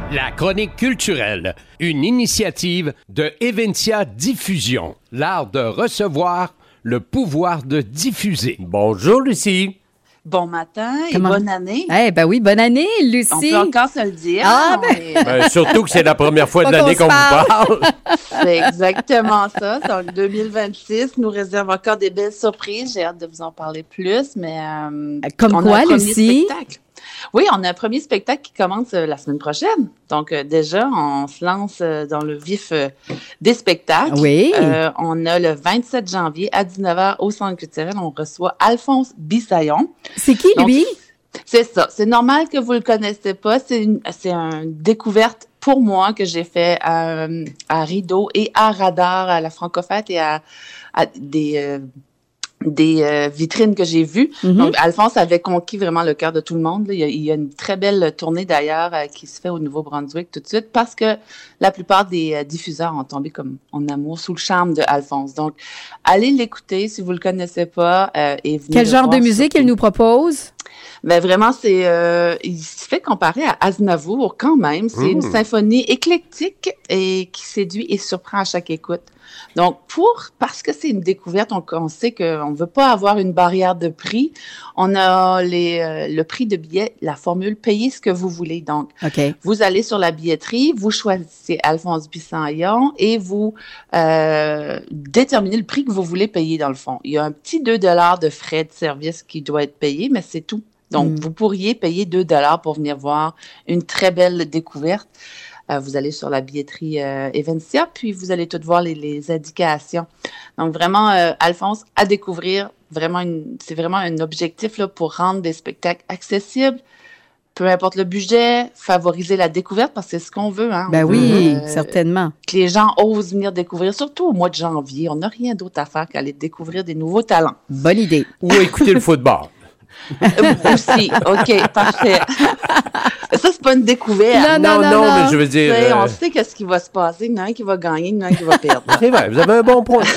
La chronique culturelle, une initiative de Eventia Diffusion. L'art de recevoir, le pouvoir de diffuser. Bonjour, Lucie. Bon matin et bonne année. Eh ben oui, bonne année, Lucie. On peut encore se le dire. Ah, surtout que c'est la première fois de l'année qu'on vous parle. C'est exactement ça. Donc, 2026 nous réserve encore des belles surprises. J'ai hâte de vous en parler plus, mais... Comme quoi, Lucie? Spectacle. Oui, on a un premier spectacle qui commence la semaine prochaine. Donc, déjà, on se lance dans le vif des spectacles. Oui. On a le 27 janvier à 19h au Centre culturel. On reçoit Alphonse Bissaillon. C'est qui, lui? C'est ça. C'est normal que vous le connaissez pas. C'est une découverte pour moi que j'ai fait à Rideau et à Radar, à la Francofête et à des vitrines que j'ai vues. Mm-hmm. Donc, Alphonse avait conquis vraiment le cœur de tout le monde. Il y a une très belle tournée d'ailleurs qui se fait au Nouveau-Brunswick tout de suite parce que la plupart des diffuseurs ont tombé comme en amour sous le charme de Alphonse. Donc, allez l'écouter si vous le connaissez pas et venez. Quel genre de musique il nous propose? Ben vraiment, il se fait comparer à Aznavour quand même. C'est une symphonie éclectique et qui séduit et surprend à chaque écoute. Donc, parce que c'est une découverte, on sait qu'on ne veut pas avoir une barrière de prix. On a le prix de billet, la formule « Payez ce que vous voulez ». Donc, Vous allez sur la billetterie, vous choisissez Alphonse Bissaillon et vous déterminez le prix que vous voulez payer dans le fond. Il y a un petit 2 $ de frais de service qui doit être payé, mais c'est tout. Donc, vous pourriez payer 2 $ pour venir voir une très belle découverte. Vous allez sur la billetterie Eventia, puis vous allez tout voir les indications. Donc, vraiment, Alphonse, à découvrir. C'est vraiment un objectif là, pour rendre des spectacles accessibles, peu importe le budget, favoriser la découverte, parce que c'est ce qu'on veut. Hein? Ben oui, certainement. Que les gens osent venir découvrir, surtout au mois de janvier. On n'a rien d'autre à faire qu'aller découvrir des nouveaux talents. Bonne idée. Ou écouter le football. Aussi, OK, parfait. Ça, c'est pas une découverte. Non, mais je veux dire... On sait qu'est-ce qui va se passer. Il y en a un qui va gagner, il y en a un qui va perdre. C'est vrai, vous avez un bon point.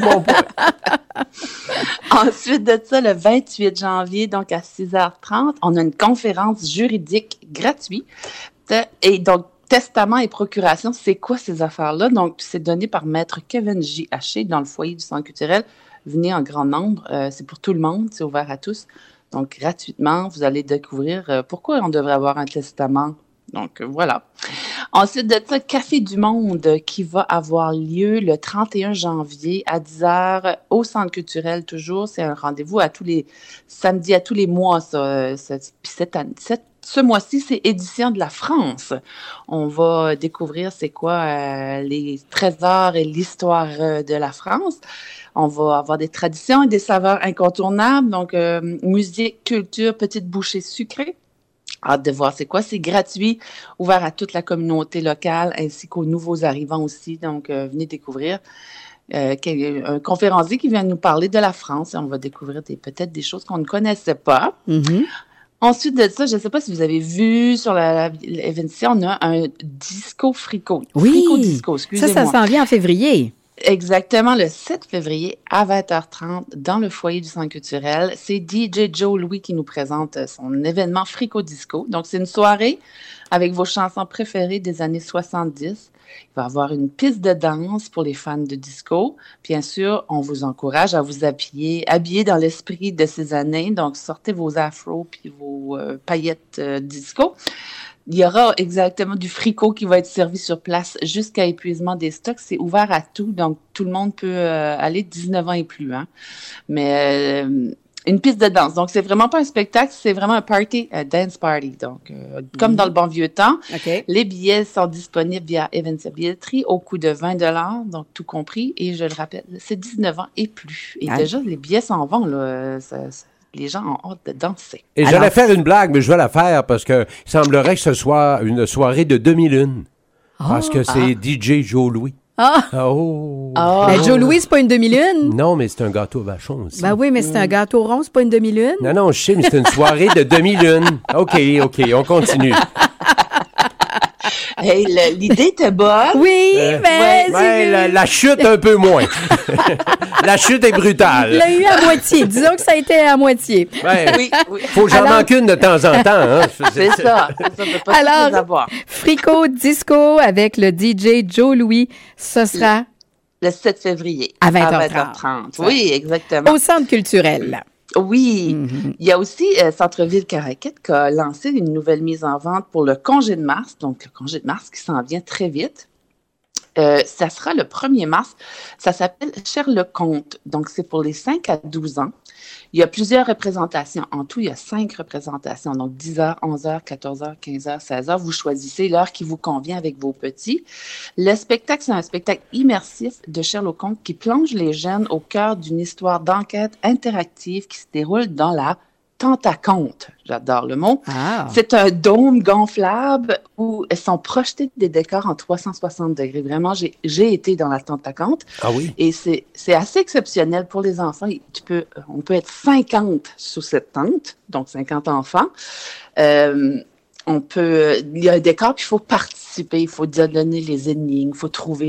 Ensuite de ça, le 28 janvier, donc à 6h30, on a une conférence juridique gratuite. Et donc, testament et procuration, c'est quoi ces affaires-là? Donc, c'est donné par Maître Kevin J. Haché dans le foyer du Centre culturel. Venez en grand nombre. C'est pour tout le monde. C'est ouvert à tous. Donc, gratuitement, vous allez découvrir pourquoi on devrait avoir un testament. Donc, voilà. Ensuite de ça, Café du Monde qui va avoir lieu le 31 janvier à 10h au Centre culturel toujours. C'est un rendez-vous à tous les samedis, à tous les mois. Ce mois-ci, c'est Édition de la France. On va découvrir c'est quoi les trésors et l'histoire de la France. On va avoir des traditions et des saveurs incontournables. Donc, musique, culture, petite bouchée sucrée. Hâte de voir c'est quoi. C'est gratuit, ouvert à toute la communauté locale ainsi qu'aux nouveaux arrivants aussi. Donc, venez découvrir. Un conférencier qui vient nous parler de la France. Et on va découvrir peut-être des choses qu'on ne connaissait pas. Mm-hmm. Ensuite de ça, je ne sais pas si vous avez vu sur l'Eventia, on a un disco frico. Oui, frico disco, excusez-moi. Ça s'en vient en février. Exactement, le 7 février à 20h30 dans le foyer du Centre culturel. C'est DJ Joe Louis qui nous présente son événement Frico Disco. Donc, c'est une soirée avec vos chansons préférées des années 70. Il va y avoir une piste de danse pour les fans de disco. Bien sûr, on vous encourage à vous habiller dans l'esprit de ces années. Donc, sortez vos afros puis vos paillettes disco. Il y aura exactement du fricot qui va être servi sur place jusqu'à épuisement des stocks. C'est ouvert à tout, donc tout le monde peut aller de 19 ans et plus. Hein. Mais une piste de danse. Donc, c'est vraiment pas un spectacle, c'est vraiment un party, un dance party. Donc, comme dans le bon vieux temps, les billets sont disponibles via Eventia Billetterie au coût de 20 $, donc tout compris. Et je le rappelle, c'est 19 ans et plus. Et déjà, les billets s'en vont, là. Les gens ont hâte de danser. Et j'allais faire une blague, mais je vais la faire parce que il semblerait que ce soit une soirée de demi-lune. Parce que c'est DJ Joe Louis. Ben, Joe Louis, c'est pas une demi-lune? Non, mais c'est un gâteau vachon aussi. Ben oui, mais c'est un gâteau rond, c'est pas une demi-lune? Non, je sais, mais c'est une soirée de demi-lune. OK, on continue. Hey, l'idée était bonne. Oui, mais... la chute un peu moins. La chute est brutale. Il l'a eu à moitié. Disons que ça a été à moitié. Oui. Faut que j'en manque une de temps en temps. Hein. C'est ça. On peut pas tous les avoir. Frico Disco avec le DJ Joe Louis, ce sera... Le 7 février. À 20h30. Oui, exactement. Au Centre culturel. Oui. Il y a aussi Centre-Ville Caraquette qui a lancé une nouvelle mise en vente pour le congé de mars. Donc, le congé de mars qui s'en vient très vite. Ça sera le 1er mars. Ça s'appelle Cher le Comte. Donc, c'est pour les 5 à 12 ans. Il y a plusieurs représentations. En tout, il y a 5 représentations. Donc, 10h, 11h, 14h, 15h, 16h. Vous choisissez l'heure qui vous convient avec vos petits. Le spectacle, c'est un spectacle immersif de Sherlock Holmes qui plonge les jeunes au cœur d'une histoire d'enquête interactive qui se déroule dans la Tentaconte. J'adore le mot. Ah. C'est un dôme gonflable où sont projetés des décors en 360 degrés. Vraiment, j'ai été dans la Tentaconte. Ah oui? Et c'est assez exceptionnel pour les enfants. On peut être 50 sous cette tente, donc 50 enfants. Il y a un décor, puis il faut participer, il faut donner les énigmes, il faut trouver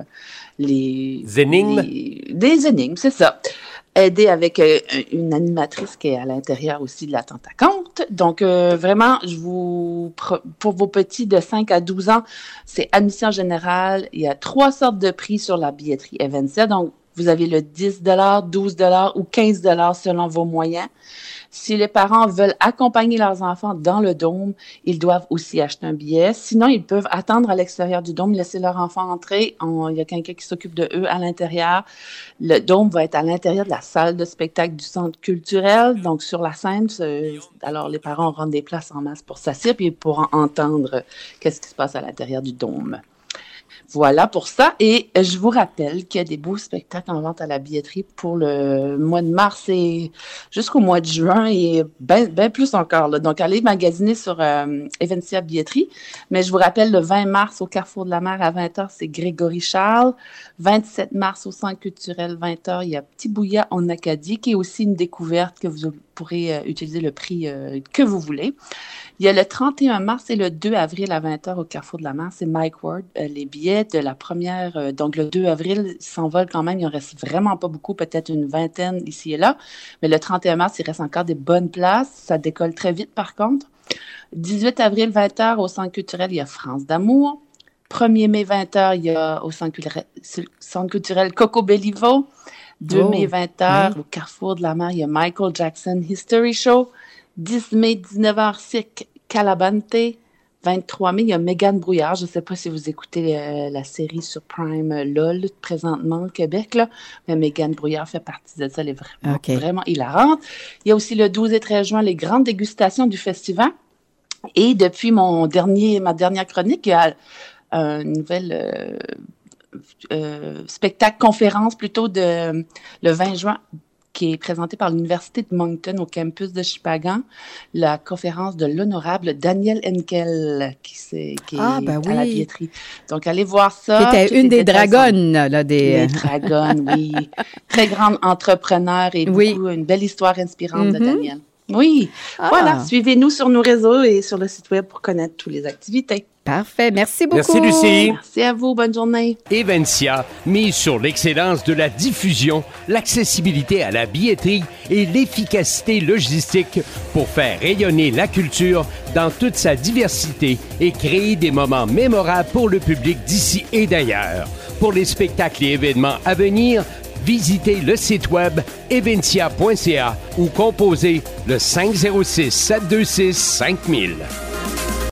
les énigmes? Des énigmes, c'est ça. Aider avec une animatrice qui est à l'intérieur aussi de la Tentaconte. Donc, vraiment, pour vos petits de 5 à 12 ans, c'est admission générale. Il y a 3 sortes de prix sur la billetterie Evencia. Donc, vous avez le 10 $, 12 $ ou 15 $ selon vos moyens. Si les parents veulent accompagner leurs enfants dans le dôme, ils doivent aussi acheter un billet. Sinon, ils peuvent attendre à l'extérieur du dôme, laisser leur enfant entrer. Il y a quelqu'un qui s'occupe de eux à l'intérieur. Le dôme va être à l'intérieur de la salle de spectacle du centre culturel, donc sur la scène. Alors, les parents auront des places en masse pour s'asseoir et ils pourront entendre qu'est-ce qui se passe à l'intérieur du dôme. Voilà pour ça. Et je vous rappelle qu'il y a des beaux spectacles en vente à la billetterie pour le mois de mars et jusqu'au mois de juin et bien plus encore. Là. Donc, allez magasiner sur Evencia Billetterie. Mais je vous rappelle, le 20 mars au Carrefour de la Mer à 20h, c'est Grégory Charles. 27 mars au Centre culturel, 20h, il y a Petit Bouillat en Acadie, qui est aussi une découverte que vous pourrez utiliser le prix que vous voulez. Il y a le 31 mars et le 2 avril à 20h au Carrefour de la Mer, c'est Mike Ward. Les billets de la première, donc le 2 avril, s'envolent quand même. Il en reste vraiment pas beaucoup, peut-être une vingtaine ici et là. Mais le 31 mars, il reste encore des bonnes places. Ça décolle très vite par contre. 18 avril, 20h au Centre culturel, il y a France d'amour. 1er mai, 20h, il y a au Centre culturel Coco Bellivo. 2 mai, 20h, au Carrefour de la Mer, il y a Michael Jackson History Show. 10 mai, 19h, Cirque Calabante. 23 mai, il y a Mégane Brouillard. Je ne sais pas si vous écoutez la série sur Prime LOL présentement au Québec, là. Mais Mégane Brouillard fait partie de ça. Elle est vraiment hilarante. Il y a aussi le 12 et 13 juin, les grandes dégustations du festival. Et depuis ma dernière chronique, il y a une nouvelle spectacle-conférence plutôt le 20 juin qui est présenté par l'Université de Moncton au campus de Shippagan, la conférence de l'honorable Daniel Henkel qui est à la billetterie. Donc, allez voir ça. Qui était une des dragonnes. Des dragonnes, oui. Très grande entrepreneur et une belle histoire inspirante de Daniel. Oui. Voilà, suivez-nous sur nos réseaux et sur le site web pour connaître toutes les activités. Parfait. Merci beaucoup. Merci, Lucie. Merci à vous. Bonne journée. Evencia mise sur l'excellence de la diffusion, l'accessibilité à la billetterie et l'efficacité logistique pour faire rayonner la culture dans toute sa diversité et créer des moments mémorables pour le public d'ici et d'ailleurs. Pour les spectacles et événements à venir, visitez le site web evencia.ca ou composez le 506-726-5000.